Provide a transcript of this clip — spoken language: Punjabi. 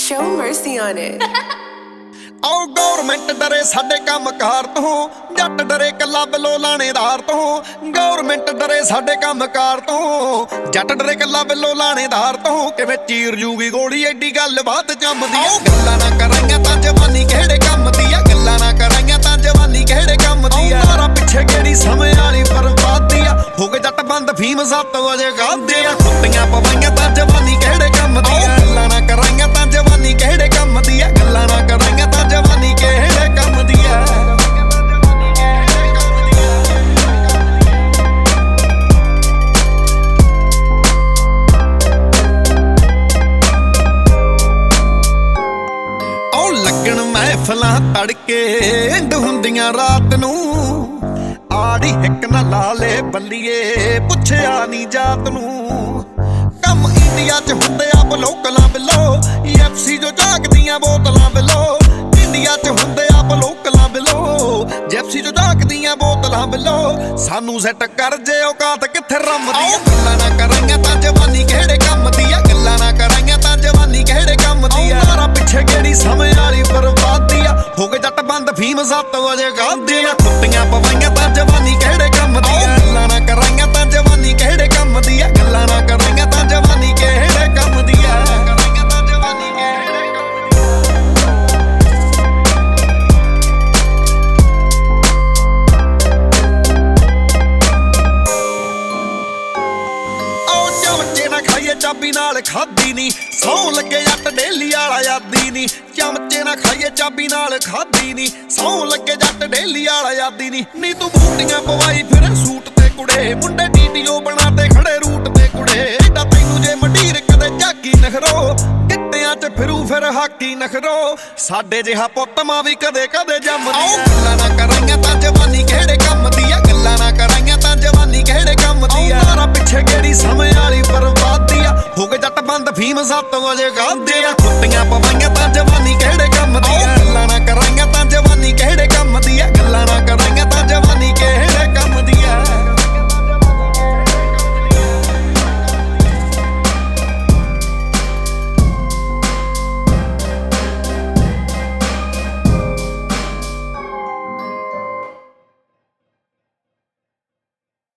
Show mercy on it. ਆਓ ਗੌਰਮੈਂਟ ਡਰੇ ਸਾਡੇ ਕੰਮਕਾਰ ਤੋਂ, ਜੱਟ ਡਰੇ ਕੱਲਾ ਬਿੱਲੋ ਲਾਣੇਦਾਰ ਤੋਂ। ਗੌਰਮੈਂਟ ਡਰੇ ਸਾਡੇ ਕੰਮਕਾਰ ਤੋਂ, ਜੱਟ ਡਰੇ ਕੱਲਾ ਬਿੱਲੋ ਲਾਣੇਦਾਰ ਤੋਂ। ਕਿਵੇਂ ਚੀਰ ਜੂਗੀ ਗੋਲੀ ਐਡੀ ਗੱਲ ਬਾਤ ਜੰਮਦੀ ਆ। ਗੱਲਾਂ ਨਾ ਕਰਾਂਗੇ ਤਾਂ ਜਵਾਨੀ ਕਿਹੜੇ ਕੰਮ ਦੀ ਆ, ਗੱਲਾਂ ਨਾ ਕਰਾਂਗੇ ਤਾਂ ਜਵਾਨੀ ਕਿਹੜੇ ਕੰਮ ਦੀ ਆ। ਮਾਰਾ ਪਿੱਛੇ ਕਿਹੜੀ ਸਮੇਂ ਵਾਲੀ ਬਰਬਾਦੀ ਆ, ਹੋ ਗਏ ਜੱਟ ਬੰਦ ਫੀਮ 7 ਵਜੇ ਗਾਉਂਦੇ ਆ। ਖੁੱਤੀਆਂ ਪਵਾਈਆਂ ਤਾਂ ਜਵਾਨੀ ਕਿਹੜੇ ਕੰਮ ਦੀ ਆ, ਗੱਲਾਂ ਨਾ ਕਰਾਂਗੇ ਤਾਂ ਜਵਾਨੀ ਕਿਹੜੇ ਕੰਮ ਦੀ ਆ। ਗੱਲਾਂ ਨਾ ਕਰਾਂਗੇ ਤਾਂ ਜਵਾਨੀ ਕਿਹੜੇ ਕੰਮ ਦੀ ਆ। ਆਉ ਲੱਗਣ ਮਹਿਫਲਾਂ ਤੜਕੇ ਇੰਡ ਹੁੰਦੀਆਂ ਰਾਤ ਨੂੰ, ਆੜੀ ਹਿੱਕ ਨਾ ਲਾ ਲੈ ਬੱਲੀਏ ਪੁੱਛਿਆ ਨੀ ਜਾਤ ਨੂੰ। ਕੰਮ ਇੰਡੀਆ 'ਚ ਹੁੰਦੇ ਆ ਬਲੋਕਲਾਂ ਬਿਲੋ, FC ਜੋ ਝਾਕਦੀਆਂ ਬੋਤਲਾਂ ਬਿਲੋ। ਇੰਡੀਆ 'ਚ ਹੁੰਦੇ ਆ ਬਲੋਕਲਾਂ ਬਿਲੋ, ਜੈਪਸੀ ਜੋ ਝਾਕਦੀਆਂ ਬੋਤਲਾਂ ਬਿਲੋ। ਸਾਨੂੰ ਸੈੱਟ ਕਰ ਜੇ ਔਕਾਤ ਕਿੱਥੇ ਰੰਮਦੀ ਆ। ਗੱਲਾਂ ਨਾ ਕਰਾਂਗੇ ਤਾਂ ਜਵਾਨੀ ਕਿਹੜੇ ਕੰਮ ਦੀ ਆ, ਗੱਲਾਂ ਨਾ ਕਰਾਂਗੇ ਤਾਂ ਜਵਾਨੀ ਕਿਹੜੇ ਕੰਮ ਦੀ ਆ। ਮਾਰਾ ਪਿੱਛੇ ਕਿਹੜੀ ਸਮੇਂ ਵਾਲੀ ਬਰਬਾਦੀ ਆ, ਹੋ ਗਏ ਜੱਟ ਬੰਦ ਫੀਮ 7 ਵਜੇ ਗਾਉਂਦੇ ਆ। ਖੁੱਤੀਆਂ ਪਵਾਈਆਂ ਤਾਂ ਜਵਾਨੀ ਕਿਹੜੇ ਕੰਮ ਦੀ ਆ, ਗੱਲਾਂ ਨਾ ਕਰਾਂਗੇ ਤਾਂ ਜਵਾਨੀ ਕਿਹੜੇ ਕੰਮ ਦੀ ਆ। ਗੱਲਾਂ ਨਾ ਕਰਾਂਗੇ ਤਾਂ ਜਵਾਨੀ ਕਿਹੜੇ ਕੰਮ ਦੀ ਆ। ਖਾਈਏ ਚਾਬੀ ਨਾਲ ਖਾਦੀ ਨੀ, ਸੌ ਲੱਗੇ ਜੱਟ ਡੇਲੀ ਵਾਲਾ ਯਾਦੀ ਨੀ। ਚਮਚੇ ਨਾ ਖਾਈਏ ਚਾਬੀ ਨਾਲ ਖਾਦੀ ਨੀ, ਸੌ ਲੱਗੇ ਜੱਟ ਡੇਲੀ ਵਾਲਾ ਯਾਦੀ ਨੀ। ਨੀ ਤੂੰ ਬੂਟੀਆਂ ਪਵਾਈ ਫਿਰ ਸੂਟ ਤੇ ਕੁੜੇ, ਮੁੰਡੇ DTO ਬਣਾ ਤੇ ਖੜੇ ਰੂਟ ਤੇ ਕੁੜੇ। ਏਡਾ ਤੈਨੂੰ ਜੇ ਮੰਡੀਰ ਕਦੇ ਝਾਕੀ ਨਖਰੋ, ਗਿੱਟਿਆਂ 'ਚ ਫਿਰੂ ਫਿਰ ਹਾਕੀ ਨਖਰੋ। ਸਾਡੇ ਜਿਹਾ ਪੁੱਤ ਮਾਂ ਵੀ ਕਦੇ ਕਦੇ ਜੰਮਦੀ ਆ। ਗੱਲਾਂ ਨਾ ਕਰਾਂਗੇ ਤਾਂ ਜਵਾਨੀ ਕਿਹੜੇ ਕੰਮ ਦੀ ਆ, ਗੱਲਾਂ ਨਾ ਕਰਾਂਗੇ ਤਾਂ ਜਵਾਨੀ ਕਿਹੜੇ ਕੰਮ ਦੀ ਆ। ਮਾਰਾ ਪਿੱਛੇ ਕਿਹੜੀ ਸਮੇਂ ਵਾਲੀ ਬਰਬਾਦੀ ਆ, ਹੋ ਗਏ ਜੱਟ ਬੰਦ ਫੀਮ 7 ਵਜੇ ਗਾਉਂਦੇ ਆ। ਖੁੱਤੀਆਂ ਪਵਾਈਆਂ ਤਾਂ ਜਵਾਨੀ ਕਿਹੜੇ